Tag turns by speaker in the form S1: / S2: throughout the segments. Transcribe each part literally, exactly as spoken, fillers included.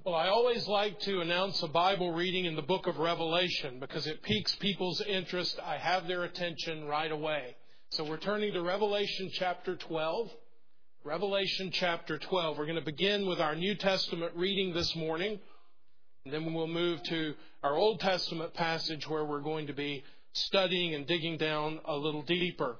S1: Well, I always like to announce a Bible reading in the book of Revelation because it piques people's interest. I have their attention right away. So we're turning to Revelation chapter twelve. Revelation chapter twelve. We're going to begin with our New Testament reading this morning. And then we'll move to our Old Testament passage where we're going to be studying and digging down a little deeper.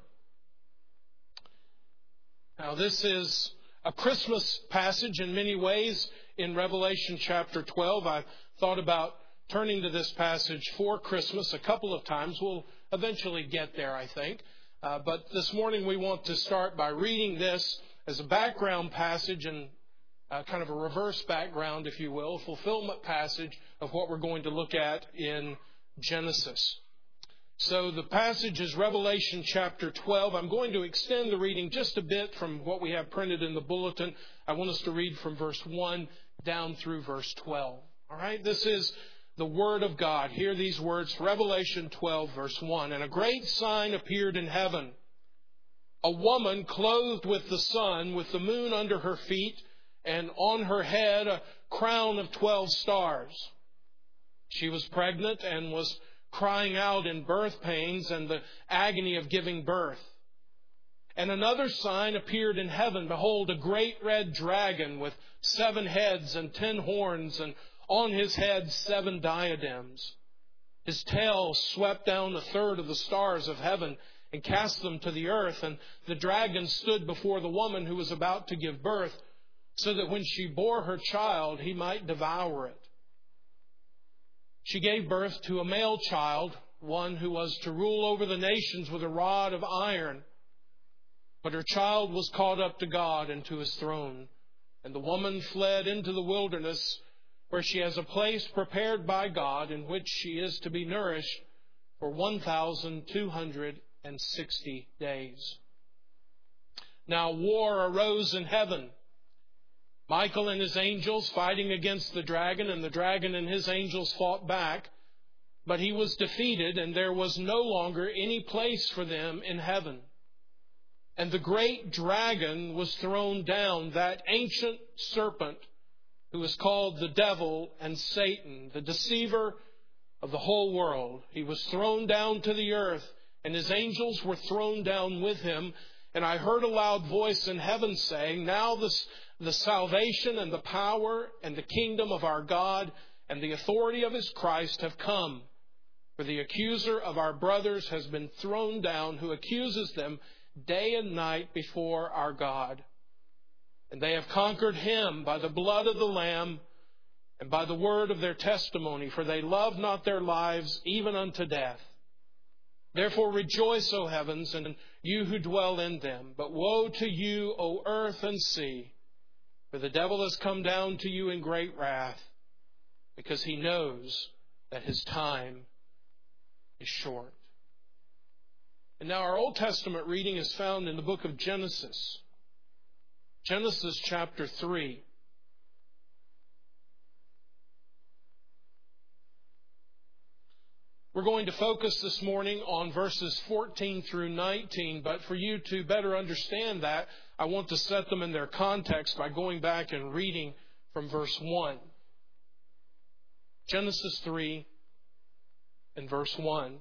S1: Now, this is a Christmas passage in many ways. In Revelation chapter twelve, I've thought about turning to this passage for Christmas a couple of times. We'll eventually get there, I think. Uh, but this morning we want to start by reading this as a background passage and uh, kind of a reverse background, if you will, a fulfillment passage of what we're going to look at in Genesis. So the passage is Revelation chapter twelve. I'm going to extend the reading just a bit from what we have printed in the bulletin. I want us to read from verse one down through verse twelve. All right, this is the Word of God. Hear these words, Revelation twelve, verse one. And a great sign appeared in heaven, a woman clothed with the sun, with the moon under her feet, and on her head a crown of twelve stars. She was pregnant and was crying out in birth pains and the agony of giving birth. And another sign appeared in heaven. Behold, a great red dragon with seven heads and ten horns, and on his head seven diadems. His tail swept down a third of the stars of heaven and cast them to the earth. And the dragon stood before the woman who was about to give birth, so that when she bore her child, he might devour it. She gave birth to a male child, one who was to rule over the nations with a rod of iron. But her child was caught up to God and to his throne. And the woman fled into the wilderness, where she has a place prepared by God in which she is to be nourished for one thousand two hundred sixty days. Now war arose in heaven. Michael and his angels fighting against the dragon, and the dragon and his angels fought back. But he was defeated, and there was no longer any place for them in heaven. And the great dragon was thrown down, that ancient serpent who is called the devil and Satan, the deceiver of the whole world. He was thrown down to the earth, and his angels were thrown down with him. And I heard a loud voice in heaven saying, Now this, the salvation and the power and the kingdom of our God and the authority of his Christ have come. For the accuser of our brothers has been thrown down, who accuses them day and night before our God. And they have conquered him by the blood of the Lamb and by the word of their testimony, for they love not their lives even unto death. Therefore rejoice, O heavens, and you who dwell in them. But woe to you, O earth and sea, for the devil has come down to you in great wrath, because he knows that his time is short. And now our Old Testament reading is found in the book of Genesis. Genesis chapter three. We're going to focus this morning on verses fourteen through nineteen, but for you to better understand that, I want to set them in their context by going back and reading from verse one. Genesis three and verse one.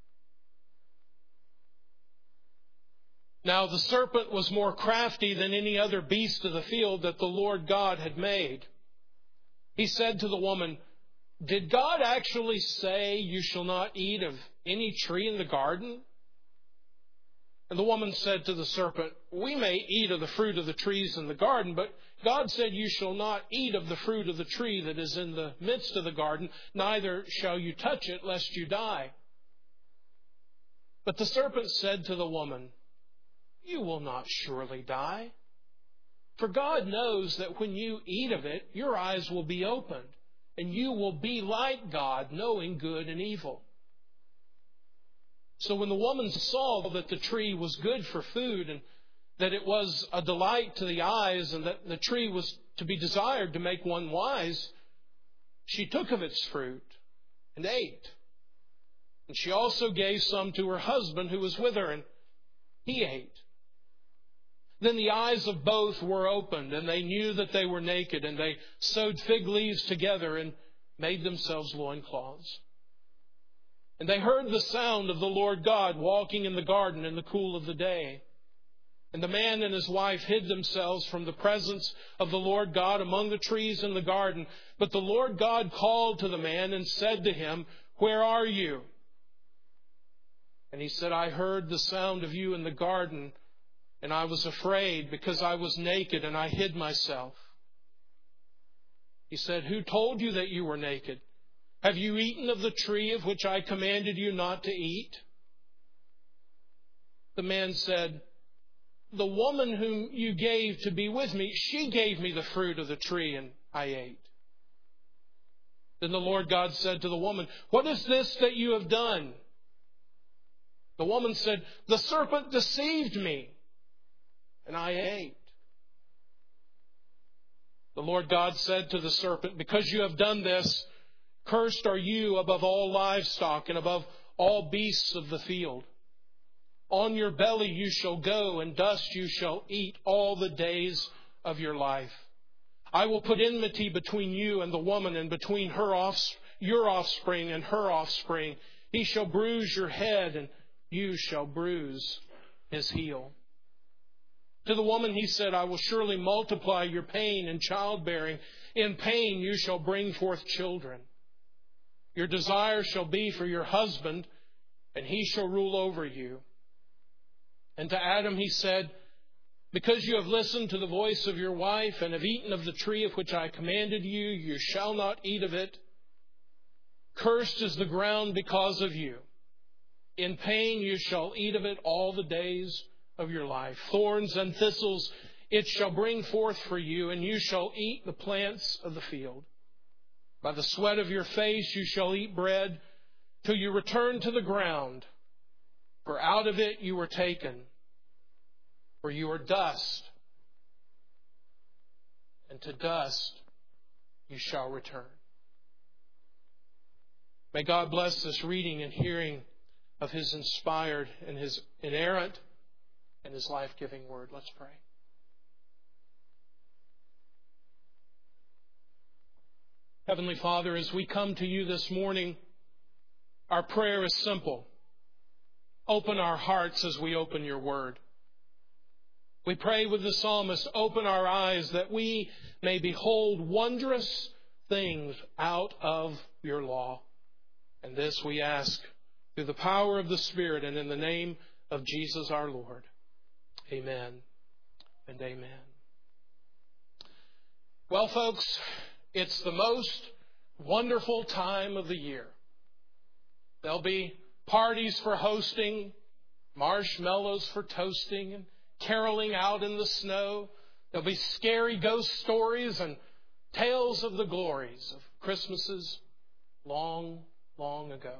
S1: Now the serpent was more crafty than any other beast of the field that the Lord God had made. He said to the woman, Did God actually say you shall not eat of any tree in the garden? And the woman said to the serpent, We may eat of the fruit of the trees in the garden, but God said you shall not eat of the fruit of the tree that is in the midst of the garden, neither shall you touch it, lest you die. But the serpent said to the woman, You will not surely die. For God knows that when you eat of it, your eyes will be opened, and you will be like God, knowing good and evil. So when the woman saw that the tree was good for food, and that it was a delight to the eyes, and that the tree was to be desired to make one wise, she took of its fruit and ate. And she also gave some to her husband who was with her, and he ate. Then the eyes of both were opened, and they knew that they were naked, and they sewed fig leaves together and made themselves loincloths. And they heard the sound of the Lord God walking in the garden in the cool of the day. And the man and his wife hid themselves from the presence of the Lord God among the trees in the garden. But the Lord God called to the man and said to him, "Where are you?" And he said, "I heard the sound of you in the garden, and I was afraid because I was naked and I hid myself." He said, "Who told you that you were naked? Have you eaten of the tree of which I commanded you not to eat?" The man said, "The woman whom you gave to be with me, she gave me the fruit of the tree and I ate." Then the Lord God said to the woman, "What is this that you have done?" The woman said, "The serpent deceived me and I ate." The Lord God said to the serpent, "Because you have done this, cursed are you above all livestock and above all beasts of the field. On your belly you shall go, and dust you shall eat all the days of your life. I will put enmity between you and the woman, and between her off, your offspring and her offspring. He shall bruise your head, and you shall bruise his heel." To the woman he said, "I will surely multiply your pain in childbearing. In pain you shall bring forth children. Your desire shall be for your husband, and he shall rule over you." And to Adam he said, "Because you have listened to the voice of your wife and have eaten of the tree of which I commanded you, you shall not eat of it. Cursed is the ground because of you. In pain you shall eat of it all the days of your life. Thorns and thistles it shall bring forth for you, and you shall eat the plants of the field. By the sweat of your face you shall eat bread till you return to the ground, for out of it you were taken, for you are dust, and to dust you shall return." May God bless this reading and hearing of His inspired and His inerrant and His life-giving word. Let's pray. Heavenly Father, as we come to you this morning, our prayer is simple. Open our hearts as we open your word. We pray with the psalmist, open our eyes that we may behold wondrous things out of your law. And this we ask through the power of the Spirit and in the name of Jesus our Lord. Amen and amen. Well, folks, it's the most wonderful time of the year. There'll be parties for hosting, marshmallows for toasting, and caroling out in the snow. There'll be scary ghost stories and tales of the glories of Christmases long, long ago.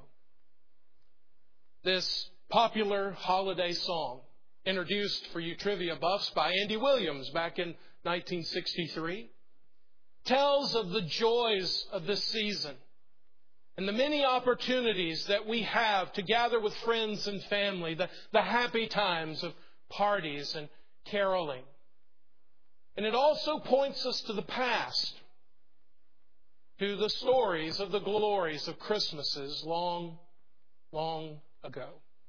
S1: This popular holiday song, introduced for you trivia buffs by Andy Williams back in nineteen sixty-three, tells of the joys of this season and the many opportunities that we have to gather with friends and family, the, the happy times of parties and caroling. And it also points us to the past, to the stories of the glories of Christmases long, long ago.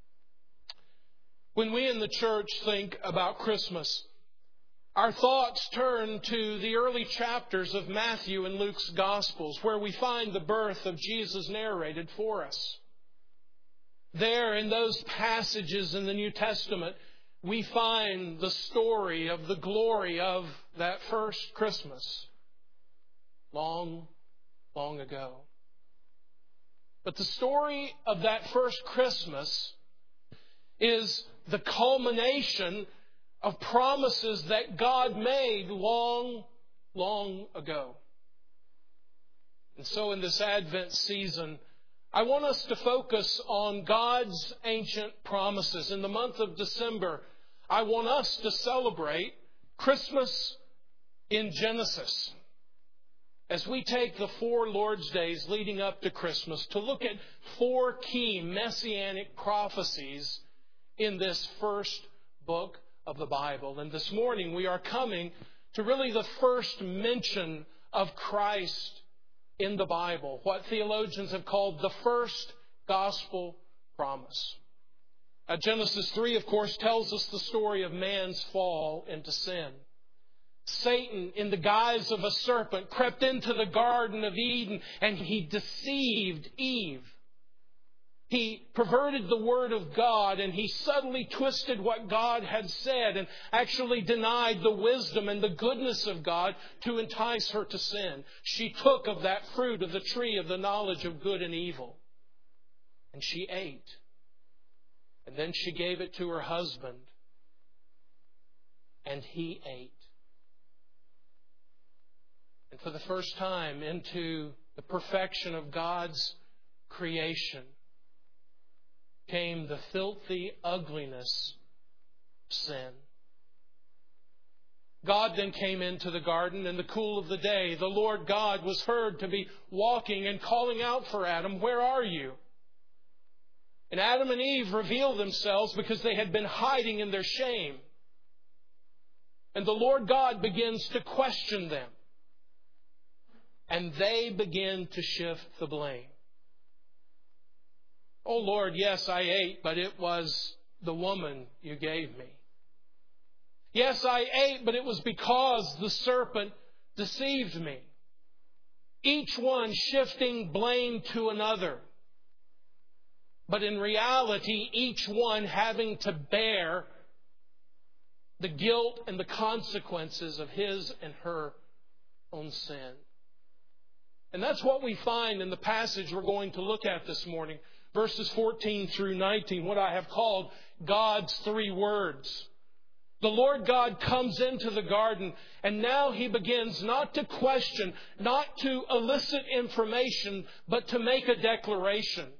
S1: When we in the church think about Christmas, our thoughts turn to the early chapters of Matthew and Luke's Gospels, where we find the birth of Jesus narrated for us. There, in those passages in the New Testament, we find the story of the glory of that first Christmas, long, long ago. But the story of that first Christmas is the culmination of promises that God made long, long ago. And so in this Advent season, I want us to focus on God's ancient promises. In the month of December, I want us to celebrate Christmas in Genesis, as we take the four Lord's Days leading up to Christmas to look at four key messianic prophecies in this first book of the Bible. And this morning we are coming to really the first mention of Christ in the Bible, what theologians have called the first gospel promise. Uh, Genesis three, of course, tells us the story of man's fall into sin. Satan, in the guise of a serpent, crept into the Garden of Eden and he deceived Eve. He perverted the Word of God and he subtly twisted what God had said and actually denied the wisdom and the goodness of God to entice her to sin. She took of that fruit of the tree of the knowledge of good and evil. And she ate. And then she gave it to her husband. And he ate. And for the first time into the perfection of God's creation came the filthy ugliness of sin. God then came into the garden in the cool of the day. The Lord God was heard to be walking and calling out for Adam, "Where are you?" And Adam and Eve revealed themselves because they had been hiding in their shame. And the Lord God begins to question them. And they begin to shift the blame. "Oh Lord, yes, I ate, but it was the woman you gave me. Yes, I ate, but it was because the serpent deceived me." Each one shifting blame to another. But in reality, each one having to bear the guilt and the consequences of his and her own sin. And that's what we find in the passage we're going to look at this morning. Verses fourteen through nineteen, what I have called God's three words. The Lord God comes into the garden and now He begins not to question, not to elicit information, but to make a declaration.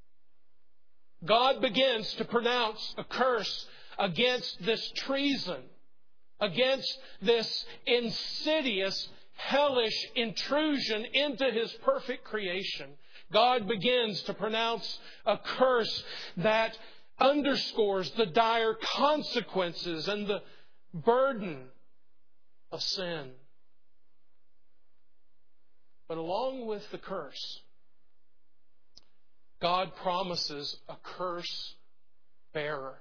S1: God begins to pronounce a curse against this treason, against this insidious, hellish intrusion into His perfect creation. God begins to pronounce a curse that underscores the dire consequences and the burden of sin. But along with the curse, God promises a curse bearer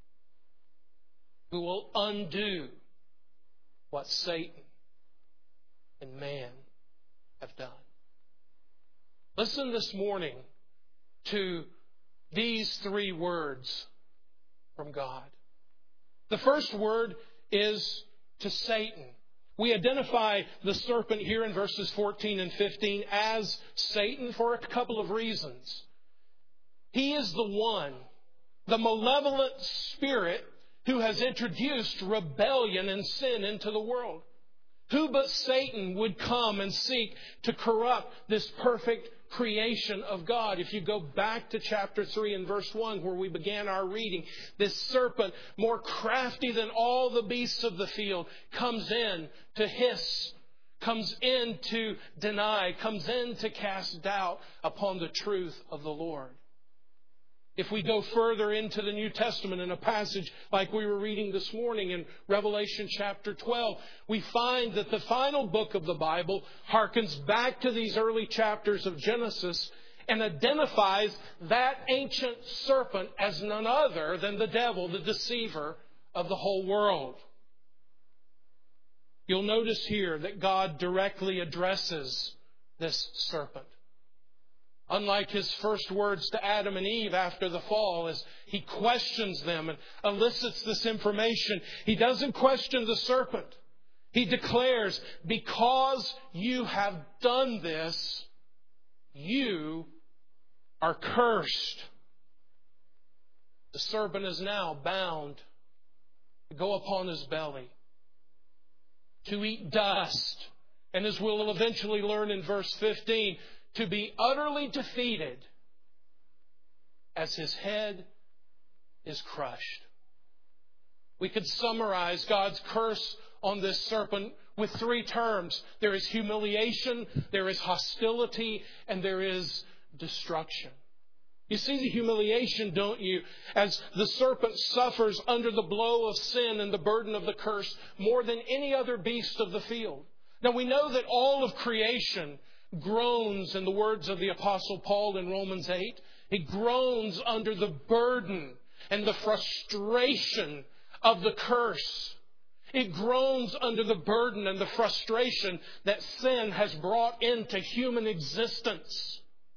S1: who will undo what Satan and man have done. Listen this morning to these three words from God. The first word is to Satan. We identify the serpent here in verses fourteen and fifteen as Satan for a couple of reasons. He is the one, the malevolent spirit who has introduced rebellion and sin into the world. Who but Satan would come and seek to corrupt this perfect creation of God? If you go back to chapter three and verse one where we began our reading, this serpent, more crafty than all the beasts of the field, comes in to hiss, comes in to deny, comes in to cast doubt upon the truth of the Lord. If we go further into the New Testament in a passage like we were reading this morning in Revelation chapter twelve, we find that the final book of the Bible harkens back to these early chapters of Genesis and identifies that ancient serpent as none other than the devil, the deceiver of the whole world. You'll notice here that God directly addresses this serpent. Unlike His first words to Adam and Eve after the fall, as He questions them and elicits this information, He doesn't question the serpent. He declares, "Because you have done this, you are cursed." The serpent is now bound to go upon his belly, to eat dust, and as we'll eventually learn in verse fifteen, to be utterly defeated as his head is crushed. We could summarize God's curse on this serpent with three terms. There is humiliation, there is hostility, and there is destruction. You see the humiliation, don't you? As the serpent suffers under the blow of sin and the burden of the curse more than any other beast of the field. Now we know that all of creation groans, in the words of the Apostle Paul in Romans eight. He groans under the burden and the frustration of the curse. It groans under the burden and the frustration that sin has brought into human existence.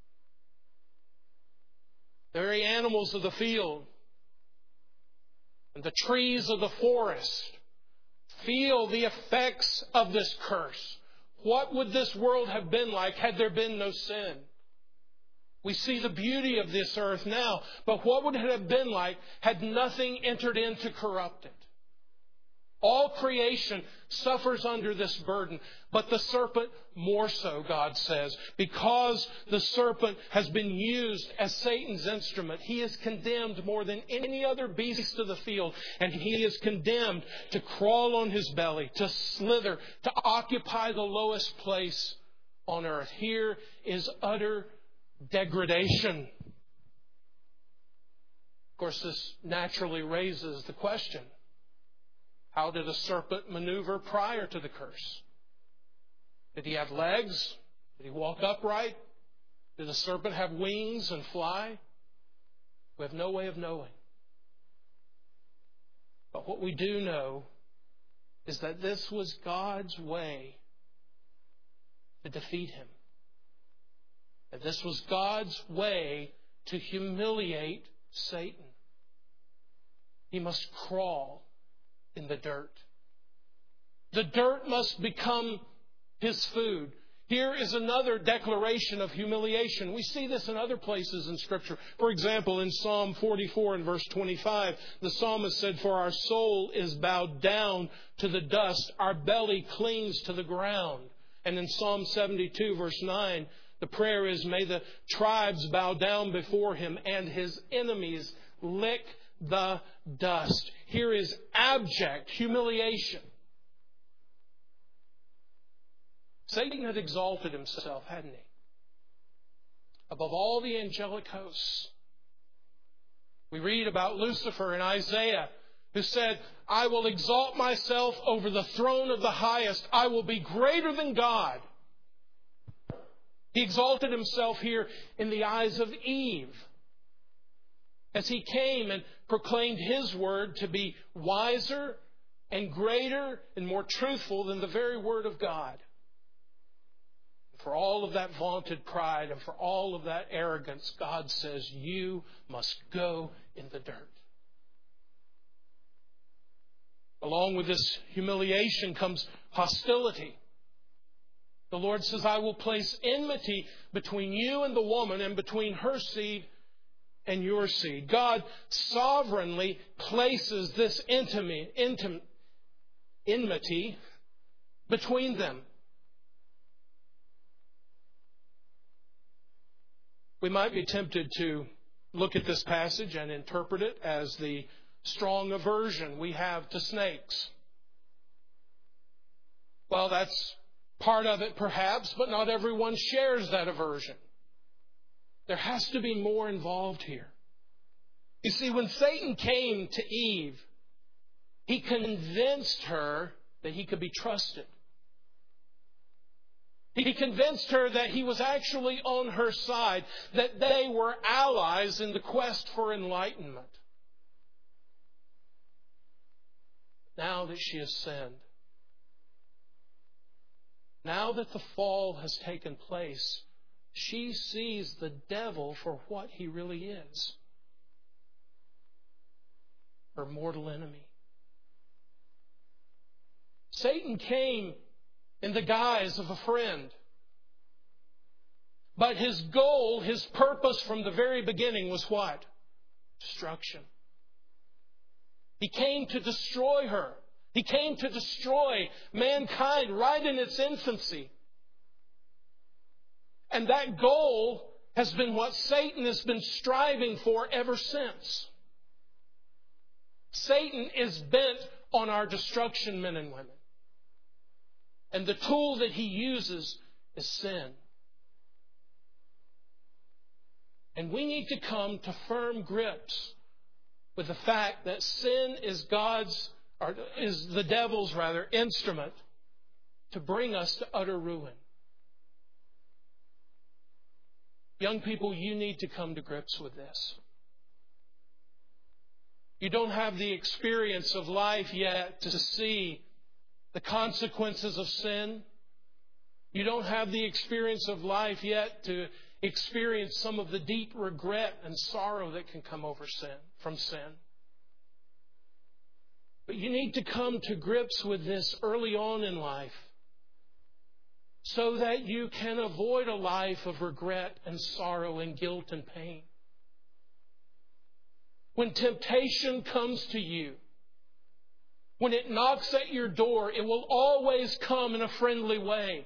S1: The very animals of the field and the trees of the forest feel the effects of this curse. What would this world have been like had there been no sin? We see the beauty of this earth now, but what would it have been like had nothing entered in to corrupt it? All creation suffers under this burden, but the serpent more so, God says. Because the serpent has been used as Satan's instrument, he is condemned more than any other beast of the field. And he is condemned to crawl on his belly, to slither, to occupy the lowest place on earth. Here is utter degradation. Of course, this naturally raises the question: how did a serpent maneuver prior to the curse? Did he have legs? Did he walk upright? Did the serpent have wings and fly? We have no way of knowing. But what we do know is that this was God's way to defeat him. That this was God's way to humiliate Satan. He must crawl in the dirt. The dirt must become his food. Here is another declaration of humiliation. We see this in other places in Scripture. For example, in Psalm forty-four and verse twenty-five, the psalmist said, "For our soul is bowed down to the dust, our belly clings to the ground." And in Psalm seventy-two, verse nine, the prayer is, "May the tribes bow down before him and his enemies lick the dust." Here is abject humiliation. Satan had exalted himself, hadn't he? Above all the angelic hosts. We read about Lucifer in Isaiah, who said, "I will exalt myself over the throne of the highest. I will be greater than God." He exalted himself here in the eyes of Eve, as he came and proclaimed his word to be wiser and greater and more truthful than the very word of God. For all of that vaunted pride and for all of that arrogance, God says, you must go in the dirt. Along with this humiliation comes hostility. The Lord says, "I will place enmity between you and the woman, and between her seed and your seed." God sovereignly places this intimate, intimate enmity between them. We might be tempted to look at this passage and interpret it as the strong aversion we have to snakes. Well, that's part of it perhaps, but not everyone shares that aversion. There has to be more involved here. You see, when Satan came to Eve, he convinced her that he could be trusted. He convinced her that he was actually on her side, that they were allies in the quest for enlightenment. Now that she has sinned, now that the fall has taken place, she sees the devil for what he really is: her mortal enemy. Satan came in the guise of a friend. But his goal, his purpose from the very beginning was what? Destruction. He came to destroy her. He came to destroy mankind right in its infancy. And that goal has been what Satan has been striving for ever since. Satan is bent on our destruction, men and women. And the tool that he uses is sin. And we need to come to firm grips with the fact that sin is God's, or is the devil's rather, instrument to bring us to utter ruin. Young people, you need to come to grips with this. You don't have the experience of life yet to see the consequences of sin. You don't have the experience of life yet to experience some of the deep regret and sorrow that can come over sin, from sin. But you need to come to grips with this early on in life so that you can avoid a life of regret and sorrow and guilt and pain. When temptation comes to you, when it knocks at your door, it will always come in a friendly way.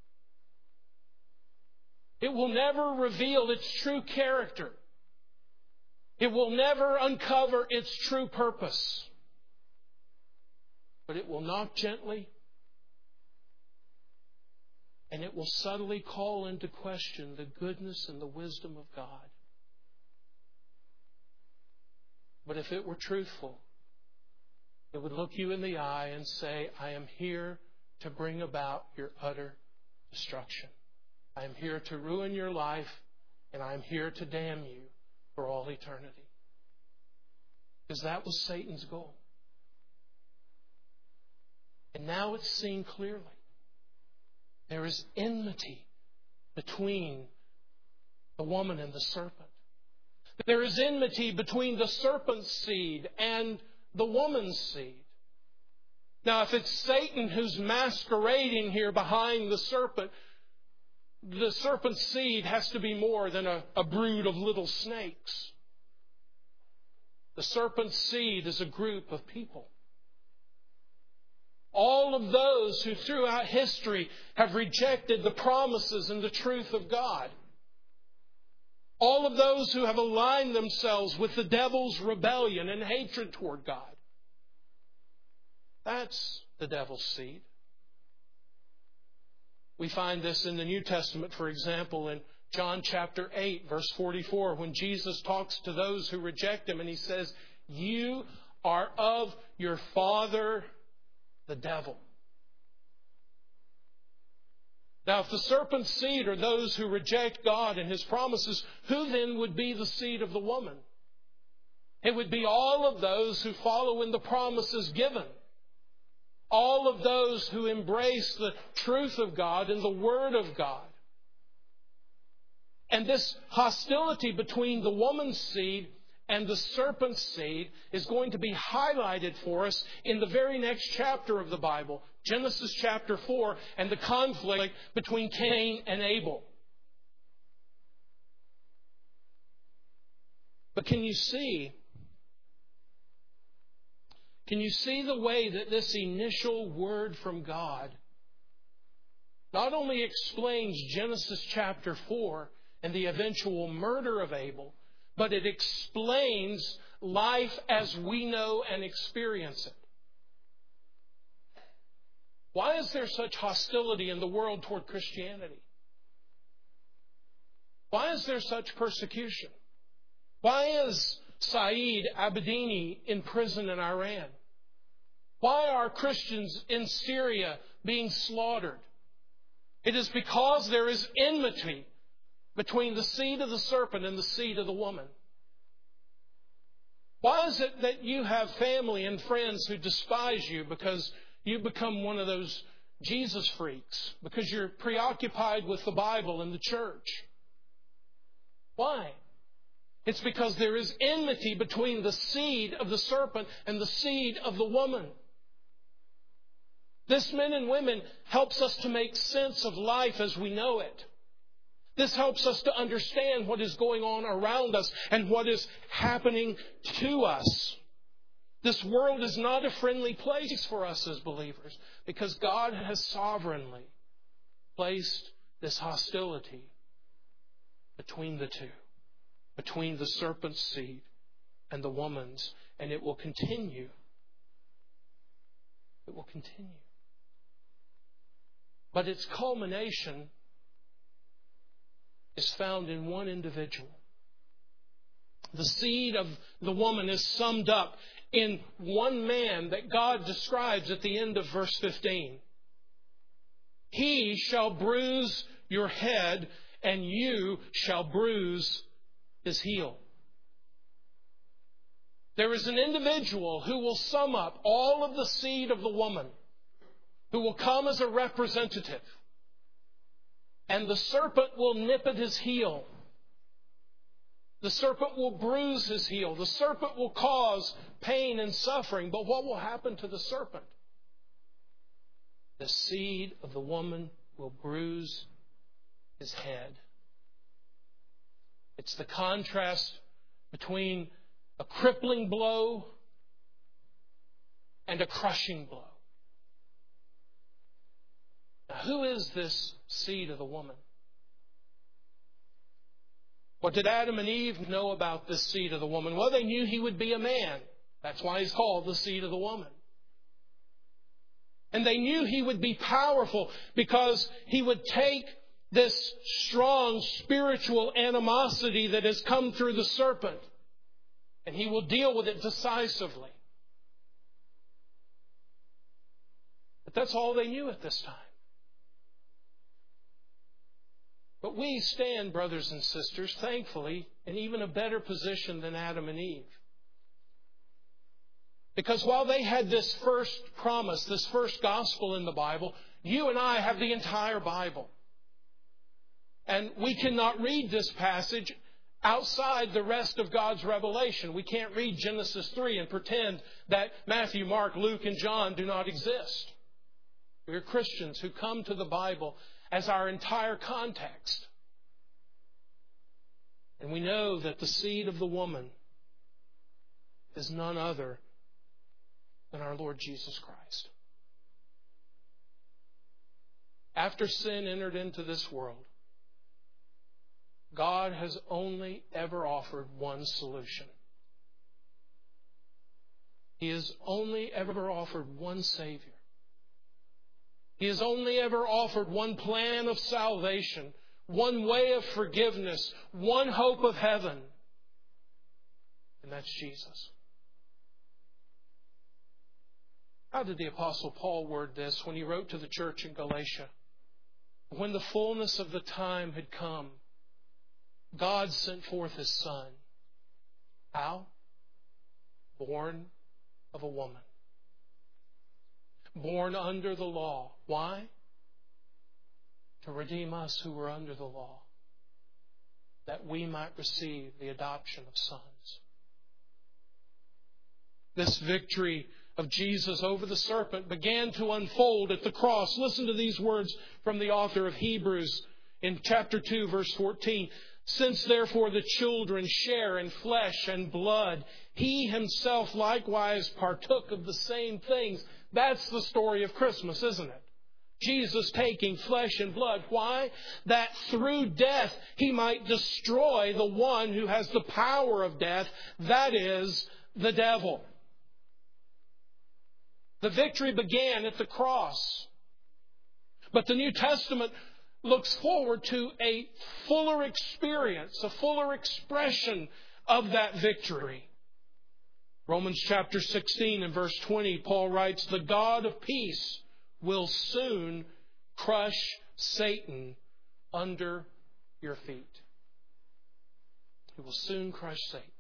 S1: It will never reveal its true character. It will never uncover its true purpose. But it will knock gently, and it will subtly call into question the goodness and the wisdom of God. But if it were truthful, it would look you in the eye and say, I am here to bring about your utter destruction. I am here to ruin your life, and I am here to damn you for all eternity. Because that was Satan's goal. And now it's seen clearly. There is enmity between the woman and the serpent. There is enmity between the serpent's seed and the woman's seed. Now, if it's Satan who's masquerading here behind the serpent, the serpent's seed has to be more than a, a brood of little snakes. The serpent's seed is a group of people. All of those who throughout history have rejected the promises and the truth of God. All of those who have aligned themselves with the devil's rebellion and hatred toward God. That's the devil's seed. We find this in the New Testament, for example, in John chapter eight, verse forty-four, when Jesus talks to those who reject Him and He says, you are of your father, the devil. Now, if the serpent's seed are those who reject God and His promises, who then would be the seed of the woman? It would be all of those who follow in the promises given. All of those who embrace the truth of God and the Word of God. And this hostility between the woman's seed and the serpent's seed is going to be highlighted for us in the very next chapter of the Bible, Genesis chapter four, and the conflict between Cain and Abel. But can you see, can you see the way that this initial word from God not only explains Genesis chapter four and the eventual murder of Abel, but it explains life as we know and experience it. Why is there such hostility in the world toward Christianity? Why is there such persecution? Why is Saeed Abedini in prison in Iran? Why are Christians in Syria being slaughtered? It is because there is enmity between the seed of the serpent and the seed of the woman. Why is it that you have family and friends who despise you because you become one of those Jesus freaks, because you're preoccupied with the Bible and the church? Why? It's because there is enmity between the seed of the serpent and the seed of the woman. This, men and women, helps us to make sense of life as we know it. This helps us to understand what is going on around us and what is happening to us. This world is not a friendly place for us as believers because God has sovereignly placed this hostility between the two, between the serpent's seed and the woman's, and it will continue. It will continue. But its culmination is found in one individual. The seed of the woman is summed up in one man that God describes at the end of verse fifteen. He shall bruise your head, and you shall bruise his heel. There is an individual who will sum up all of the seed of the woman, who will come as a representative. And the serpent will nip at his heel. The serpent will bruise his heel. The serpent will cause pain and suffering. But what will happen to the serpent? The seed of the woman will bruise his head. It's the contrast between a crippling blow and a crushing blow. Now, who is this seed of the woman? What did Adam and Eve know about this seed of the woman? Well, they knew he would be a man. That's why he's called the seed of the woman. And they knew he would be powerful because he would take this strong spiritual animosity that has come through the serpent, and he will deal with it decisively. But that's all they knew at this time. But we stand, brothers and sisters, thankfully, in even a better position than Adam and Eve. Because while they had this first promise, this first gospel in the Bible, you and I have the entire Bible. And we cannot read this passage outside the rest of God's revelation. We can't read Genesis three and pretend that Matthew, Mark, Luke, and John do not exist. We are Christians who come to the Bible as our entire context. And we know that the seed of the woman is none other than our Lord Jesus Christ. After sin entered into this world, God has only ever offered one solution. He has only ever offered one Savior. He has only ever offered one plan of salvation, one way of forgiveness, one hope of heaven. And that's Jesus. How did the Apostle Paul word this when he wrote to the church in Galatia? When the fullness of the time had come, God sent forth His Son. How? Born of a woman. Born under the law. Why? To redeem us who were under the law, that we might receive the adoption of sons. This victory of Jesus over the serpent began to unfold at the cross. Listen to these words from the author of Hebrews in chapter two, verse fourteen. Since therefore the children share in flesh and blood, He Himself likewise partook of the same things. That's the story of Christmas, isn't it? Jesus taking flesh and blood. Why? That through death He might destroy the one who has the power of death, that is, the devil. The victory began at the cross. But the New Testament looks forward to a fuller experience, a fuller expression of that victory. Romans chapter sixteen and verse twenty, Paul writes, "The God of peace will soon crush Satan under your feet." He will soon crush Satan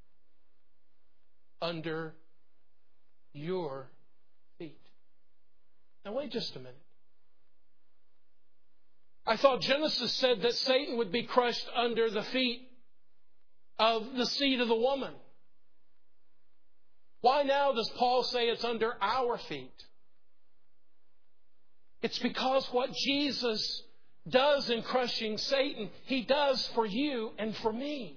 S1: under your feet. Now wait just a minute. I thought Genesis said that Satan would be crushed under the feet of the seed of the woman. Why now does Paul say it's under our feet? It's because what Jesus does in crushing Satan, He does for you and for me.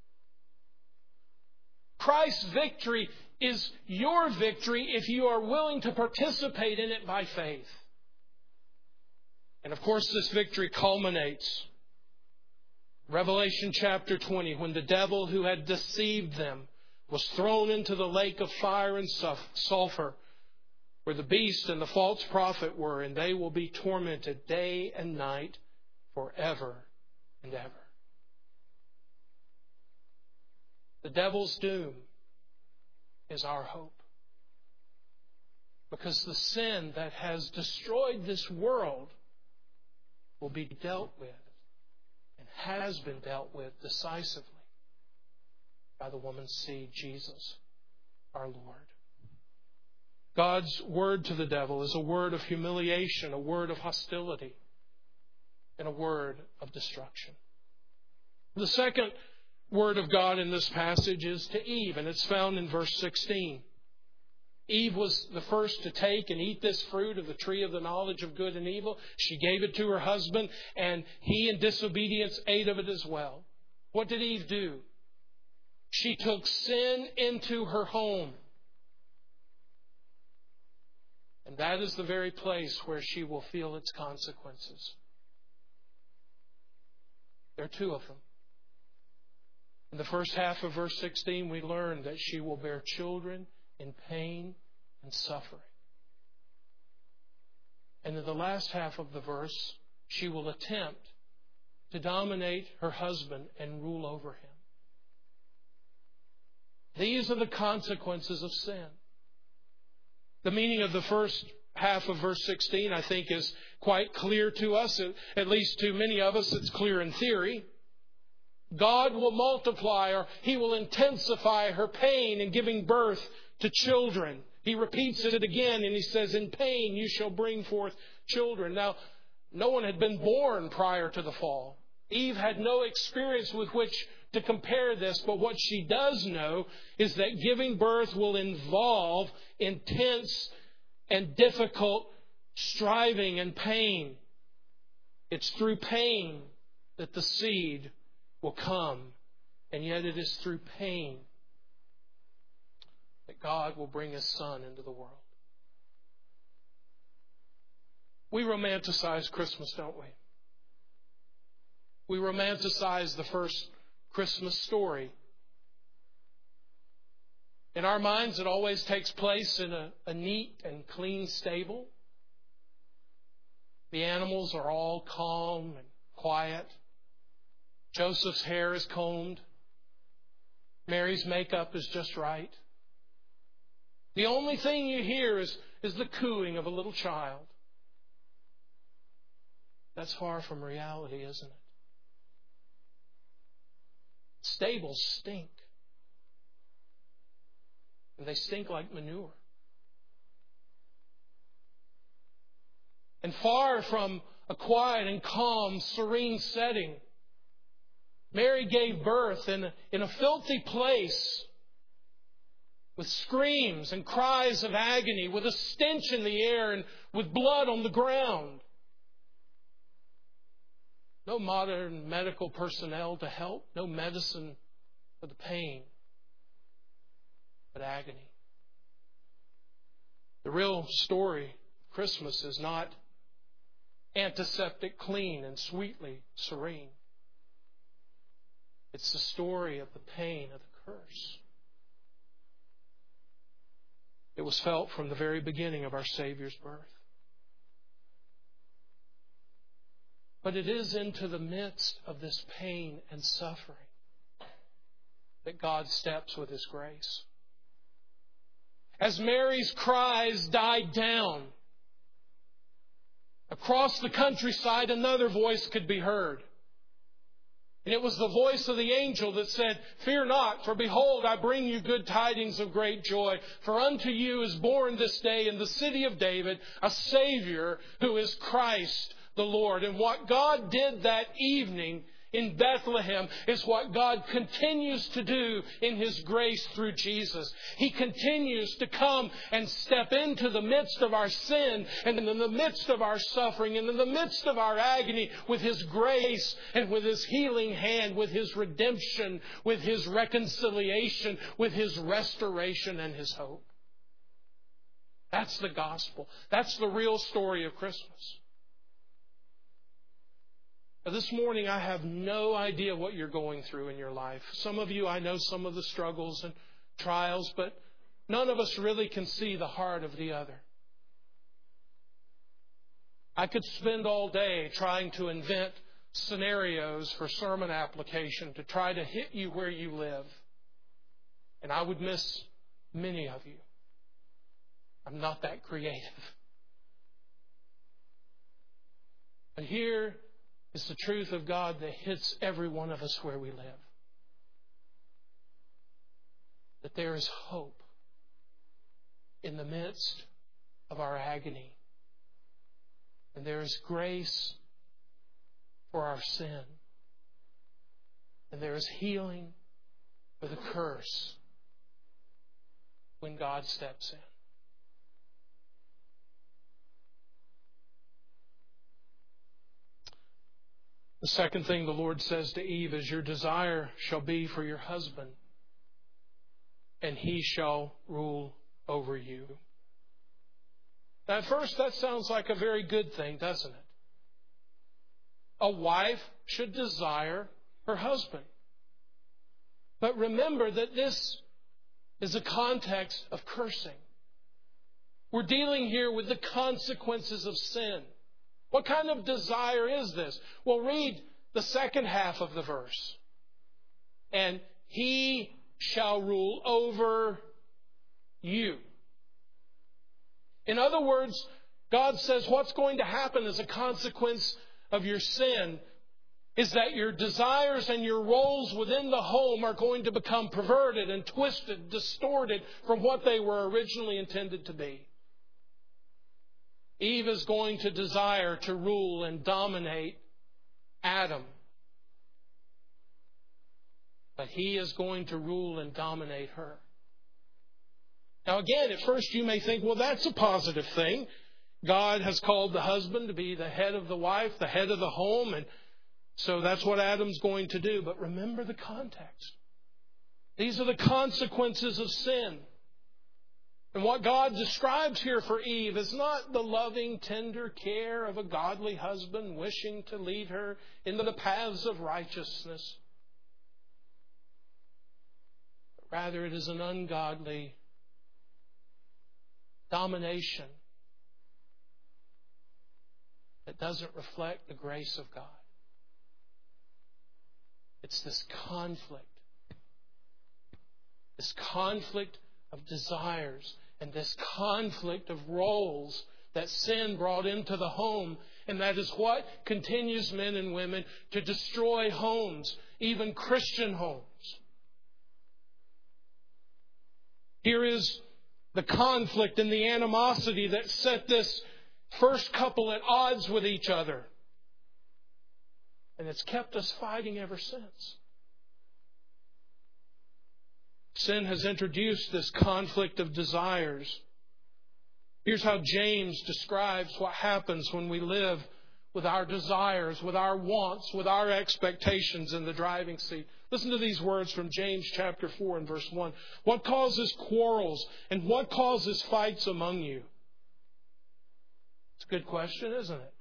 S1: Christ's victory is your victory if you are willing to participate in it by faith. And of course, this victory culminates. Revelation chapter twenty, when the devil who had deceived them was thrown into the lake of fire and sulfur, where the beast and the false prophet were, and they will be tormented day and night forever and ever. The devil's doom is our hope. Because the sin that has destroyed this world will be dealt with and has been dealt with decisively by the woman's seed, Jesus, our Lord. God's word to the devil is a word of humiliation, a word of hostility, and a word of destruction. The second word of God in this passage is to Eve, and it's found in verse sixteen. Eve was the first to take and eat this fruit of the tree of the knowledge of good and evil. She gave it to her husband, and he in disobedience ate of it as well. What did Eve do? She took sin into her home. And that is the very place where she will feel its consequences. There are two of them. In the first half of verse sixteen, we learn that she will bear children in pain and suffering. And in the last half of the verse, she will attempt to dominate her husband and rule over him. These are the consequences of sin. The meaning of the first half of verse sixteen, I think, is quite clear to us. At least to many of us, it's clear in theory. God will multiply, or He will intensify her pain in giving birth to children. He repeats it again, and He says, in pain you shall bring forth children. Now, no one had been born prior to the fall. Eve had no experience with which to compare this, but what she does know is that giving birth will involve intense and difficult striving and pain. It's through pain that the seed will come, and yet it is through pain that God will bring His Son into the world. We romanticize Christmas, don't we? We romanticize the first Christmas story. In our minds, it always takes place in a, a neat and clean stable. The animals are all calm and quiet. Joseph's hair is combed. Mary's makeup is just right. The only thing you hear is, is the cooing of a little child. That's far from reality, isn't it? Stables stink. And they stink like manure. And far from a quiet and calm, serene setting, Mary gave birth in a, in a filthy place with screams and cries of agony, with a stench in the air and with blood on the ground. No modern medical personnel to help, no medicine for the pain, but agony. The real story of Christmas is not antiseptic clean and sweetly serene. It's the story of the pain of the curse. It was felt from the very beginning of our Savior's birth. But it is into the midst of this pain and suffering that God steps with His grace. As Mary's cries died down, across the countryside another voice could be heard. And it was the voice of the angel that said, "Fear not, for behold, I bring you good tidings of great joy. For unto you is born this day in the city of David a Savior who is Christ the Lord." And what God did that evening in Bethlehem is what God continues to do in His grace through Jesus. He continues to come and step into the midst of our sin and in the midst of our suffering and in the midst of our agony with His grace and with His healing hand, with His redemption, with His reconciliation, with His restoration and His hope. That's the gospel. That's the real story of Christmas. This morning, I have no idea what you're going through in your life. Some of you, I know some of the struggles and trials, but none of us really can see the heart of the other. I could spend all day trying to invent scenarios for sermon application to try to hit you where you live. And I would miss many of you. I'm not that creative. But here is the truth of God that hits every one of us where we live. That there is hope in the midst of our agony. And there is grace for our sin. And there is healing for the curse when God steps in. The second thing the Lord says to Eve is, your desire shall be for your husband, and he shall rule over you. Now, at first, that sounds like a very good thing, doesn't it? A wife should desire her husband. But remember that this is a context of cursing. We're dealing here with the consequences of sin. What kind of desire is this? Well, read the second half of the verse. And he shall rule over you. In other words, God says what's going to happen as a consequence of your sin is that your desires and your roles within the home are going to become perverted and twisted, distorted from what they were originally intended to be. Eve is going to desire to rule and dominate Adam. But he is going to rule and dominate her. Now again, at first you may think, well, that's a positive thing. God has called the husband to be the head of the wife, the head of the home, and so that's what Adam's going to do. But remember the context. These are the consequences of sin. And what God describes here for Eve is not the loving, tender care of a godly husband wishing to lead her into the paths of righteousness. Rather, it is an ungodly domination that doesn't reflect the grace of God. It's this conflict. This conflict of desires and this conflict of roles that sin brought into the home. And that is what continues men and women to destroy homes, even Christian homes. Here is the conflict and the animosity that set this first couple at odds with each other. And it's kept us fighting ever since. Sin has introduced this conflict of desires. Here's how James describes what happens when we live with our desires, with our wants, with our expectations in the driving seat. Listen to these words from James chapter four and verse one. What causes quarrels and what causes fights among you? It's a good question, isn't it?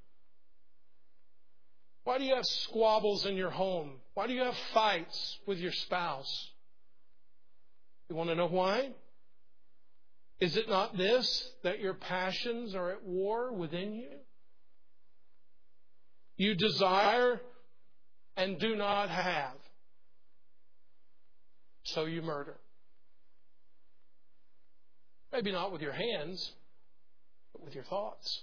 S1: Why do you have squabbles in your home? Why do you have fights with your spouse? You want to know why? Is it not this, that your passions are at war within you? You desire and do not have, so you murder. Maybe not with your hands, but with your thoughts.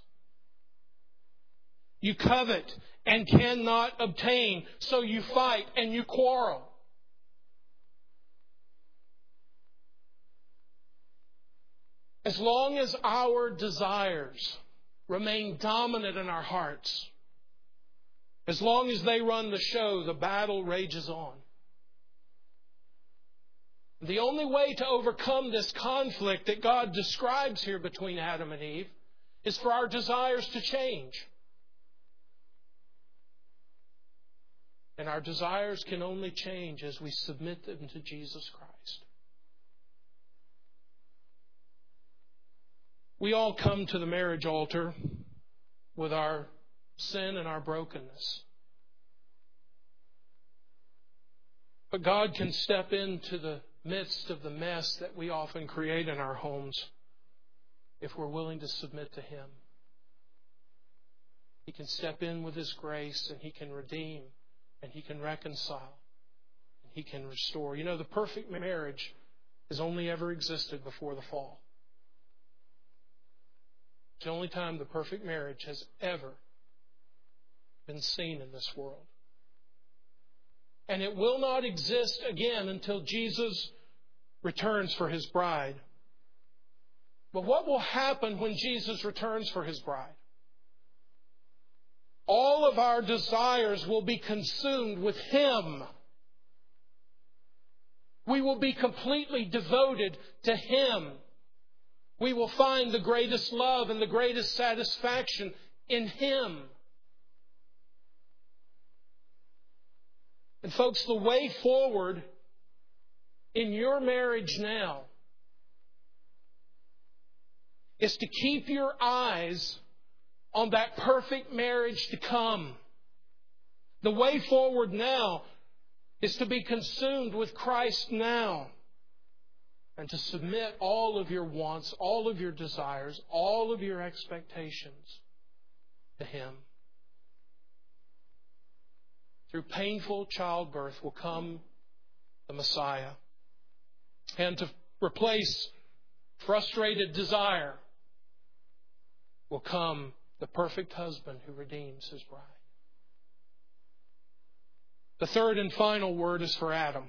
S1: You covet and cannot obtain, so you fight and you quarrel. As long as our desires remain dominant in our hearts, as long as they run the show, the battle rages on. The only way to overcome this conflict that God describes here between Adam and Eve is for our desires to change. And our desires can only change as we submit them to Jesus Christ. We all come to the marriage altar with our sin and our brokenness. But God can step into the midst of the mess that we often create in our homes if we're willing to submit to Him. He can step in with His grace and He can redeem and He can reconcile and He can restore. You know, the perfect marriage has only ever existed before the fall. It's the only time the perfect marriage has ever been seen in this world. And it will not exist again until Jesus returns for His bride. But what will happen when Jesus returns for His bride? All of our desires will be consumed with Him. We will be completely devoted to Him. We will find the greatest love and the greatest satisfaction in Him. And folks, the way forward in your marriage now is to keep your eyes on that perfect marriage to come. The way forward now is to be consumed with Christ now and to submit all of your wants, all of your desires, all of your expectations to Him. Through painful childbirth will come the Messiah. And to replace frustrated desire will come the perfect husband who redeems his bride. The third and final word is for Adam.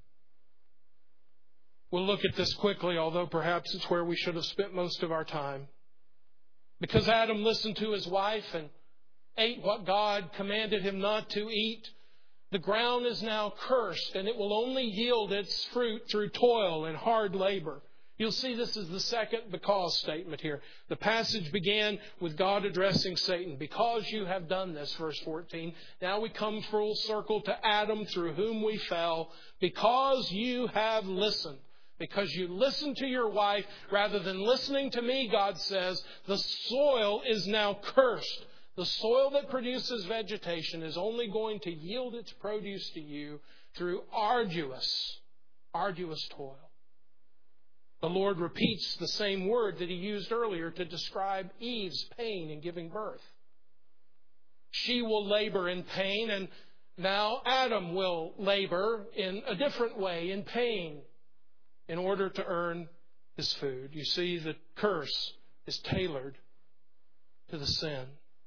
S1: We'll look at this quickly, although perhaps it's where we should have spent most of our time. Because Adam listened to his wife and ate what God commanded him not to eat, the ground is now cursed, and it will only yield its fruit through toil and hard labor. You'll see this is the second because statement here. The passage began with God addressing Satan. Because you have done this, verse fourteen. Now we come full circle to Adam, through whom we fell. Because you have listened. Because you listened to your wife rather than listening to me, God says, the soil is now cursed. The soil that produces vegetation is only going to yield its produce to you through arduous, arduous toil. The Lord repeats the same word that He used earlier to describe Eve's pain in giving birth. She will labor in pain, and now Adam will labor in a different way, in pain, in order to earn his food. You see, the curse is tailored to the sin.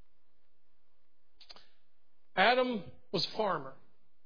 S1: Adam was a farmer.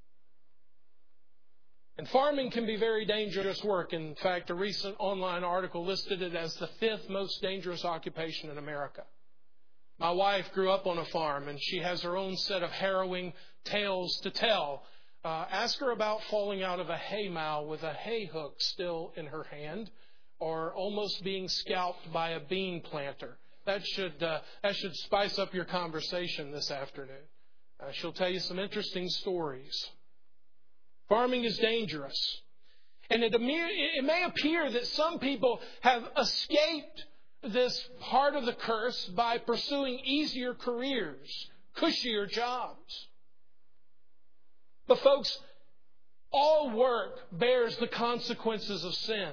S1: And farming can be very dangerous work. In fact, a recent online article listed it as the fifth most dangerous occupation in America. My wife grew up on a farm, and she has her own set of harrowing tales to tell. Uh, ask her about falling out of a hay mow with a hay hook still in her hand, or almost being scalped by a bean planter. That should uh, that should spice up your conversation this afternoon. Uh, she'll tell you some interesting stories. Farming is dangerous. And it, it may appear that some people have escaped this part of the curse by pursuing easier careers, cushier jobs. But folks, all work bears the consequences of sin.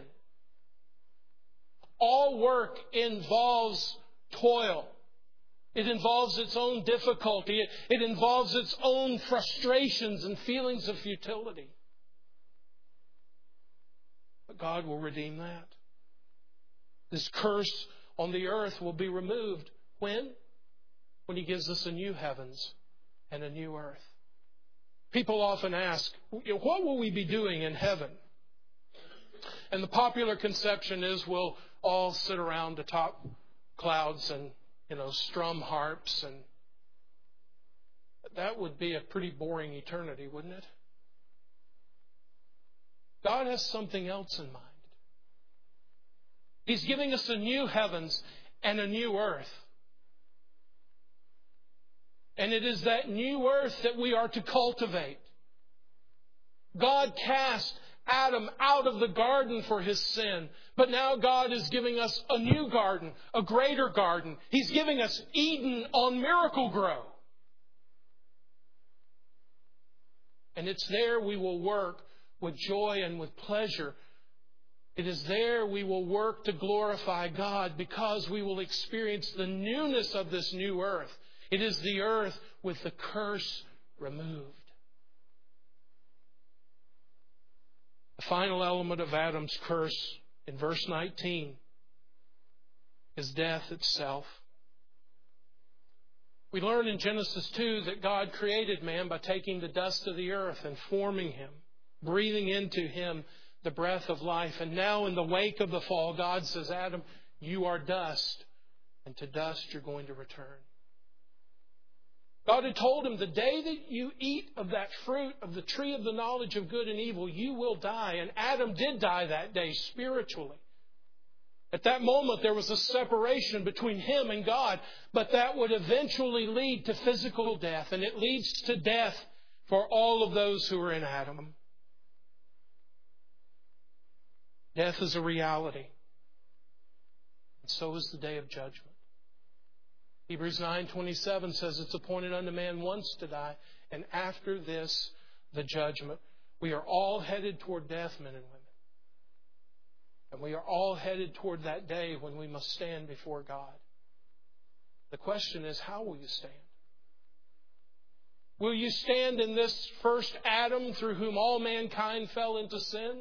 S1: All work involves toil. It involves its own difficulty. It, it involves its own frustrations and feelings of futility. But God will redeem that. This curse on the earth will be removed. When? When He gives us a new heavens and a new earth. People often ask, what will we be doing in heaven? And the popular conception is we'll all sit around atop clouds and You know, strum harps, and that would be a pretty boring eternity, wouldn't it? God has something else in mind. He's giving us a new heavens and a new earth. And it is that new earth that we are to cultivate. God cast Adam out of the garden for his sin. But now God is giving us a new garden, a greater garden. He's giving us Eden on Miracle-Gro. And it's there we will work with joy and with pleasure. It is there we will work to glorify God, because we will experience the newness of this new earth. It is the earth with the curse removed. The final element of Adam's curse in verse nineteen is death itself. We learn in Genesis two that God created man by taking the dust of the earth and forming him, breathing into him the breath of life. And now in the wake of the fall, God says, Adam, you are dust, and to dust you're going to return. God had told him, the day that you eat of that fruit of the tree of the knowledge of good and evil, you will die. And Adam did die that day spiritually. At that moment, there was a separation between him and God, but that would eventually lead to physical death, and it leads to death for all of those who are in Adam. Death is a reality, and so is the day of judgment. Hebrews nine twenty-seven says it's appointed unto man once to die, and after this, the judgment. We are all headed toward death, men and women. And we are all headed toward that day when we must stand before God. The question is, how will you stand? Will you stand in this first Adam through whom all mankind fell into sin?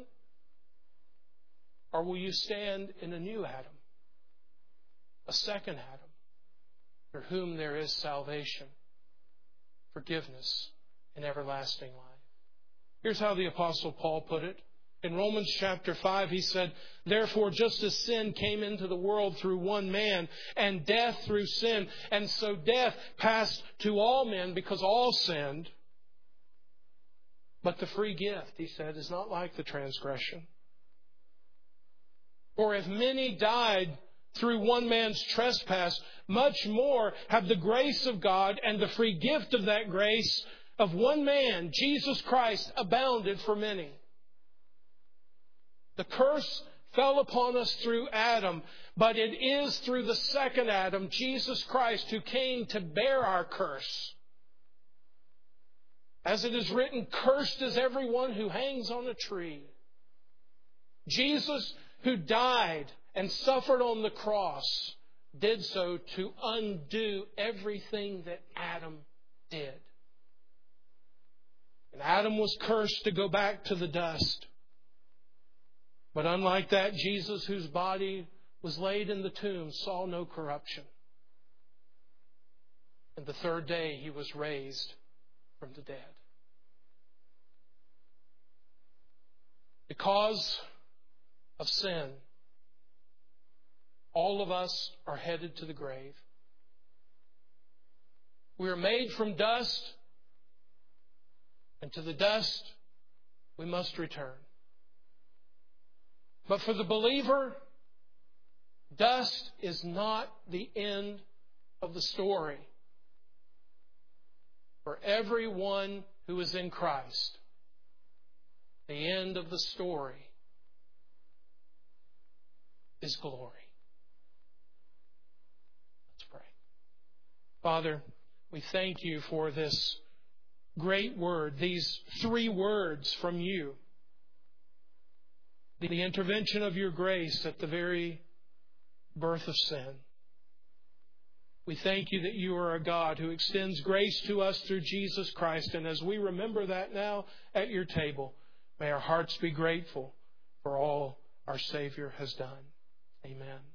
S1: Or will you stand in a new Adam? A second Adam, for whom there is salvation, forgiveness, and everlasting life. Here's how the Apostle Paul put it. In Romans chapter five, he said, therefore, just as sin came into the world through one man, and death through sin, and so death passed to all men because all sinned. But the free gift, he said, is not like the transgression. For if many died through one man's trespass, much more have the grace of God and the free gift of that grace of one man, Jesus Christ, abounded for many. The curse fell upon us through Adam, but it is through the second Adam, Jesus Christ, who came to bear our curse. As it is written, cursed is everyone who hangs on a tree. Jesus, who died and suffered on the cross, did so to undo everything that Adam did. And Adam was cursed to go back to the dust. But unlike that, Jesus, whose body was laid in the tomb, saw no corruption. And the third day he was raised from the dead. Because of sin, all of us are headed to the grave. We are made from dust, and to the dust we must return. But for the believer, dust is not the end of the story. For everyone who is in Christ, the end of the story is glory. Let's pray. Father, we thank you for this great word, these three words from you. The intervention of your grace at the very birth of sin. We thank you that you are a God who extends grace to us through Jesus Christ. And as we remember that now at your table, may our hearts be grateful for all our Savior has done. Amen.